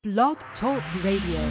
Blog Talk Radio.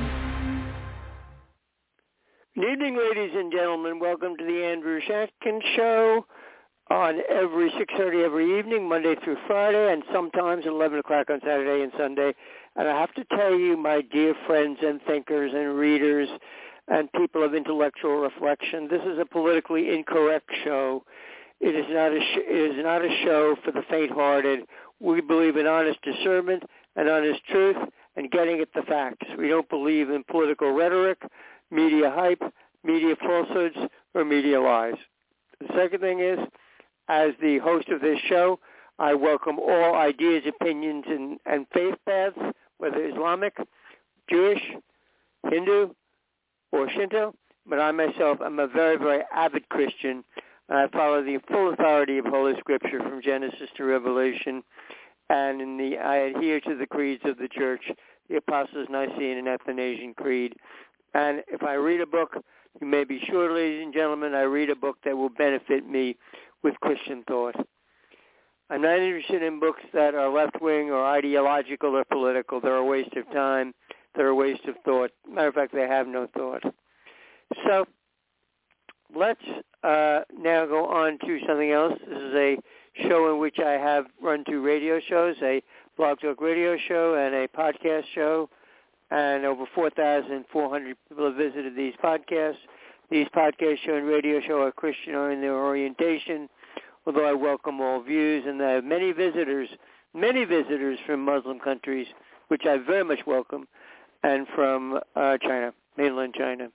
Good evening, ladies and gentlemen. Welcome to the Andrew Shatkin Show on every 6:30 every evening, Monday through Friday, and sometimes at 11 o'clock on Saturday and Sunday. And I have to tell you, my dear friends and thinkers and readers and people of intellectual reflection, this is a politically incorrect show. It is not a show for the faint-hearted. We believe in honest discernment and honest truth and getting at the facts. We don't believe in political rhetoric, media hype, media falsehoods, or media lies. The second thing is, as the host of this show, I welcome all ideas, opinions, and faith paths, whether Islamic, Jewish, Hindu, or Shinto. But I myself am a very, very avid Christian. I follow the full authority of Holy Scripture from Genesis to Revelation, and I adhere to the creeds of the Church, the Apostles' Nicene and Athanasian Creed. And if I read a book, you may be sure, ladies and gentlemen, I read a book that will benefit me with Christian thought. I'm not interested in books that are left-wing or ideological or political. They're a waste of time. They're a waste of thought. Matter of fact, they have no thought. So let's now go on to something else. This is a show in which I have run two radio shows, a Blog Talk Radio show and a podcast show, and over 4,400 people have visited these podcasts. These podcast show and radio show are Christian in their orientation, although I welcome all views, and I have many visitors from Muslim countries, which I very much welcome, and from China, mainland China.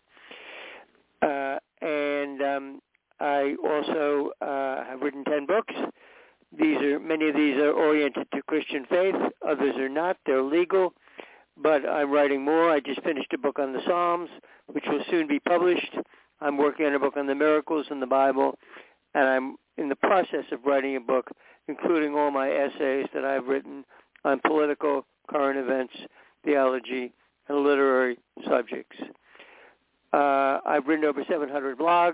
I also have written 10 books. Many of these are oriented to Christian faith. Others are not. They're legal. But I'm writing more. I just finished a book on the Psalms, which will soon be published. I'm working on a book on the miracles in the Bible, and I'm in the process of writing a book, including all my essays that I've written on political, current events, theology, and literary subjects. I've written over 700 blogs,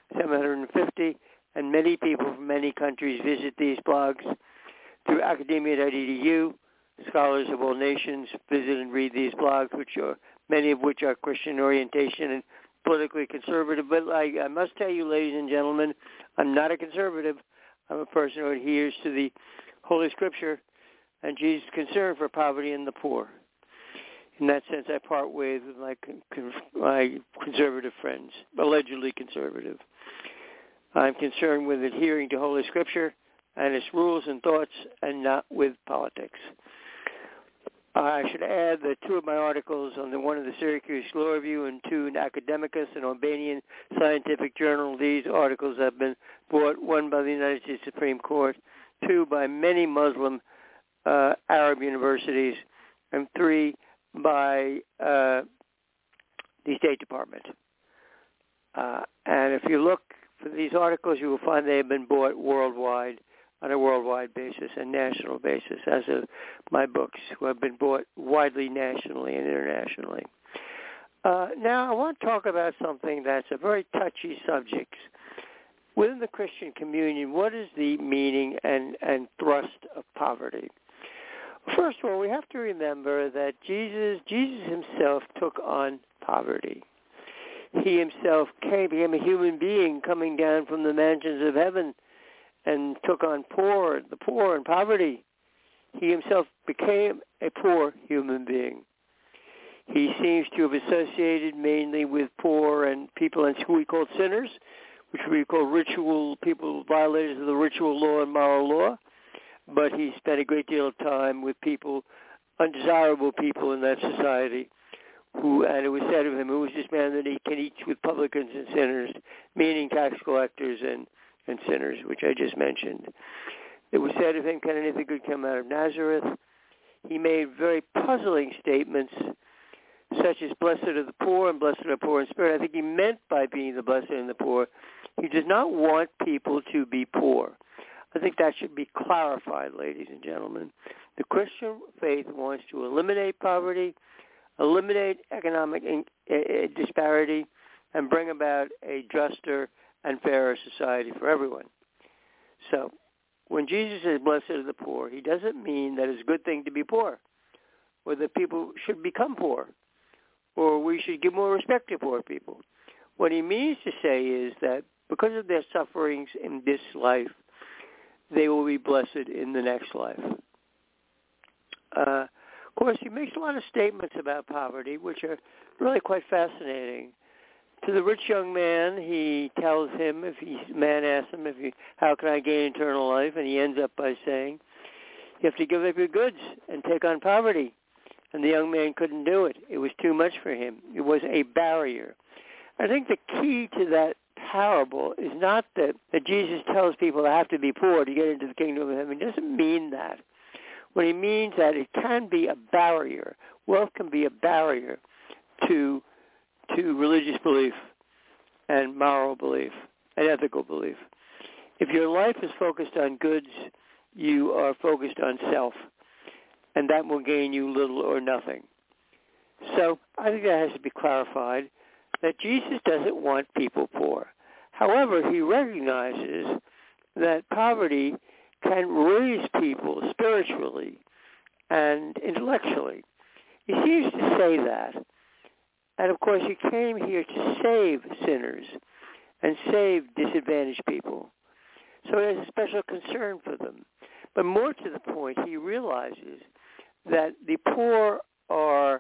750, and many people from many countries visit these blogs through academia.edu. Scholars of all nations visit and read these blogs, many of which are Christian orientation and politically conservative. But I must tell you, ladies and gentlemen, I'm not a conservative. I'm a person who adheres to the Holy Scripture and Jesus' concern for poverty and the poor. In that sense, I part ways with my conservative friends, allegedly conservative. I'm concerned with adhering to Holy Scripture and its rules and thoughts, and not with politics. I should add that two of my articles on one of the Syracuse Law Review and two in Academicus, an Albanian scientific journal, these articles have been bought, one by the United States Supreme Court, two by many Muslim Arab universities, and three by the State Department. And if you look for these articles, you will find they have been bought worldwide, on a worldwide basis and national basis, as of my books, who have been bought widely nationally and internationally. Now, I want to talk about something that's a very touchy subject. Within the Christian communion, what is the meaning and thrust of poverty? First of all, we have to remember that Jesus himself took on poverty. He himself became a human being coming down from the mansions of heaven and took on the poor and poverty. He himself became a poor human being. He seems to have associated mainly with poor and people and who we call sinners, which we call ritual people, violators of the ritual law and moral law. But he spent a great deal of time with people, undesirable people in that society, and it was said of him, who was this man that he can eat with publicans and sinners, meaning tax collectors and sinners, which I just mentioned. It was said of him, can anything good come out of Nazareth? He made very puzzling statements, such as blessed are the poor and blessed are the poor in spirit. I think he meant by being the blessed and the poor, he does not want people to be poor. I think that should be clarified, ladies and gentlemen. The Christian faith wants to eliminate poverty, eliminate economic disparity, and bring about a juster and fairer society for everyone. So when Jesus says blessed are the poor, he doesn't mean that it's a good thing to be poor or that people should become poor, or we should give more respect to poor people. What he means to say is that because of their sufferings in this life, they will be blessed in the next life. Of course, he makes a lot of statements about poverty, which are really quite fascinating. To the rich young man, he tells him, man asks him, how can I gain eternal life? And he ends up by saying, you have to give up your goods and take on poverty. And the young man couldn't do it. It was too much for him. It was a barrier. I think the key to that parable is not that Jesus tells people they have to be poor to get into the kingdom of heaven. He doesn't mean that. What he means that it can be a barrier. Wealth can be a barrier to religious belief and moral belief and ethical belief. If your life is focused on goods, you are focused on self, and that will gain you little or nothing. So I think that has to be clarified, that Jesus doesn't want people poor. However, he recognizes that poverty can raise people spiritually and intellectually. He seems to say that. And of course, he came here to save sinners and save disadvantaged people. So he has a special concern for them. But more to the point, he realizes that the poor are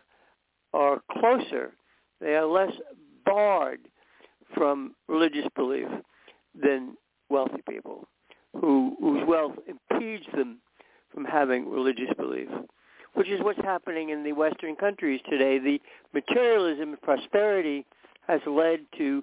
closer. They are less barred from religious belief than wealthy people, whose wealth impedes them from having religious belief, which is what's happening in the Western countries today. The materialism and prosperity has led to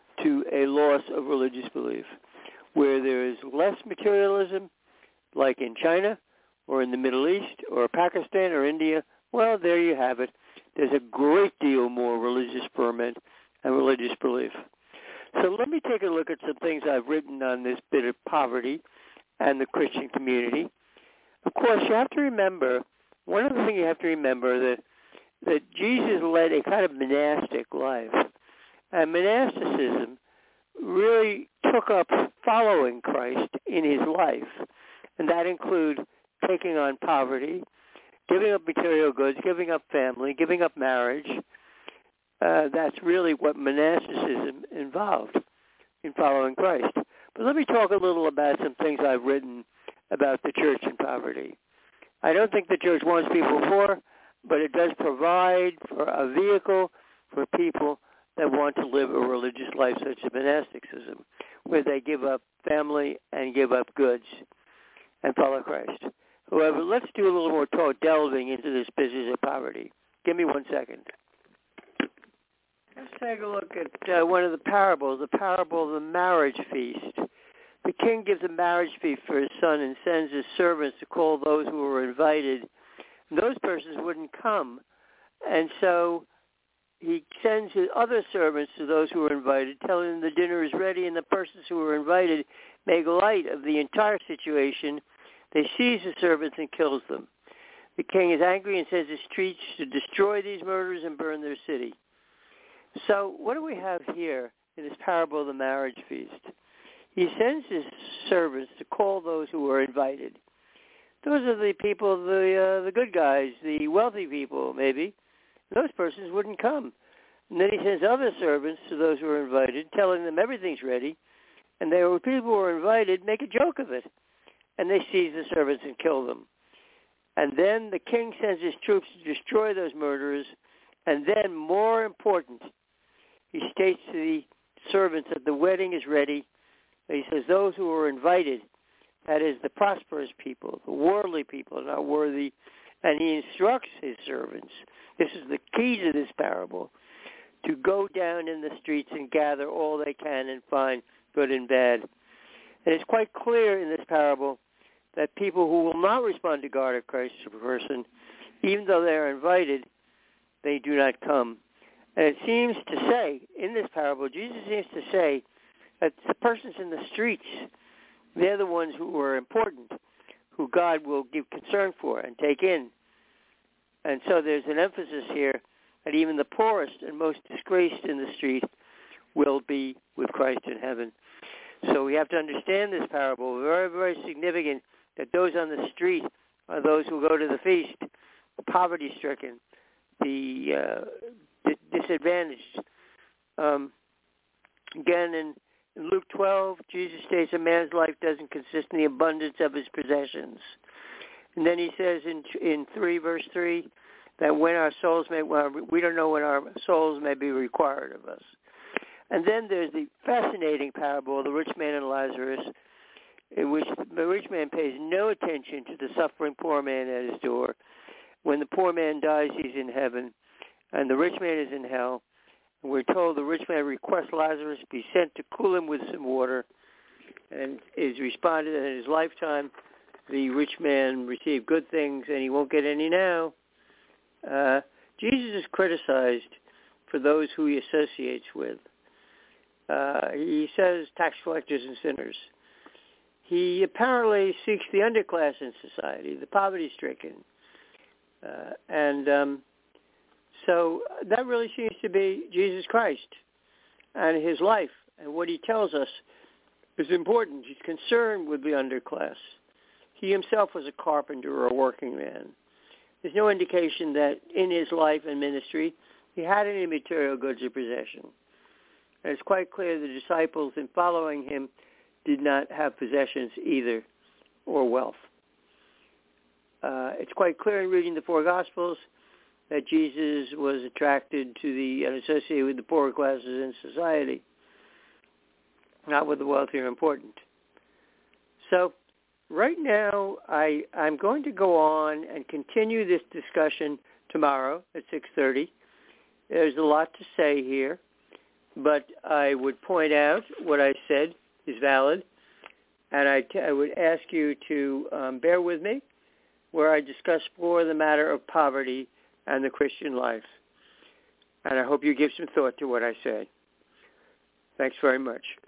a loss of religious belief. Where there is less materialism, like in China or in the Middle East or Pakistan or India, well, there you have it. There's a great deal more religious ferment and religious belief. So let me take a look at some things I've written on this bit of poverty and the Christian community. Of course, you have to remember, one of the things you have to remember that Jesus led a kind of monastic life. And monasticism really took up following Christ in his life. And that includes taking on poverty, giving up material goods, giving up family, giving up marriage. That's really what monasticism involved in following Christ. But let me talk a little about some things I've written about the church and poverty. I don't think the church wants people poor, but it does provide for a vehicle for people that want to live a religious life such as monasticism, where they give up family and give up goods and follow Christ. However, let's do a little more delving into this business of poverty. Give me 1 second. Let's take a look at one of the parables, the parable of the marriage feast. The king gives a marriage feast for his son and sends his servants to call those who were invited. And those persons wouldn't come. And so he sends his other servants to those who were invited, telling them the dinner is ready, and the persons who were invited make light of the entire situation. They seize the servants and kills them. The king is angry and sends his troops to destroy these murderers and burn their city. So what do we have here in this parable of the marriage feast? He sends his servants to call those who were invited. Those are the people, the good guys, the wealthy people, maybe. Those persons wouldn't come. And then he sends other servants to those who were invited, telling them everything's ready. And there were people who were invited, make a joke of it. And they seize the servants and kill them. And then the king sends his troops to destroy those murderers. And then, more important, he states to the servants that the wedding is ready. He says those who were invited, that is the prosperous people, the worldly people, not worthy. And he instructs his servants, this is the key to this parable, to go down in the streets and gather all they can and find good and bad. And it's quite clear in this parable that people who will not respond to God or Christ as a person, even though they are invited, they do not come. And it seems to say, in this parable, Jesus seems to say that the persons in the streets, they're the ones who are important, who God will give concern for and take in. And so there's an emphasis here that even the poorest and most disgraced in the street will be with Christ in heaven. So we have to understand this parable. Very, very significant that those on the street are those who go to the feast. poverty-stricken, the disadvantaged. Again, in Luke 12, Jesus states a man's life doesn't consist in the abundance of his possessions. And then he says in 3, verse 3, that when our souls we don't know when our souls may be required of us. And then there's the fascinating parable of the rich man and Lazarus, in which the rich man pays no attention to the suffering poor man at his door. When the poor man dies, he's in heaven, and the rich man is in hell. And we're told the rich man requests Lazarus be sent to cool him with some water, and is responded that in his lifetime the rich man received good things and he won't get any now. Jesus is criticized for those who he associates with. He says tax collectors and sinners. He apparently seeks the underclass in society, the poverty-stricken. So that really seems to be Jesus Christ and his life. And what he tells us is important. He's concerned with the underclass. He himself was a carpenter or a working man. There's no indication that in his life and ministry he had any material goods or possession. And it's quite clear the disciples in following him did not have possessions either or wealth. It's quite clear in reading the four Gospels that Jesus was attracted to and associated with the poorer classes in society, not with the wealthy or important. So right now I'm going to go on and continue this discussion tomorrow at 6:30. There's a lot to say here, but I would point out what I said is valid, and I would ask you to bear with me where I discuss more the matter of poverty and the Christian life. And I hope you give some thought to what I say. Thanks very much.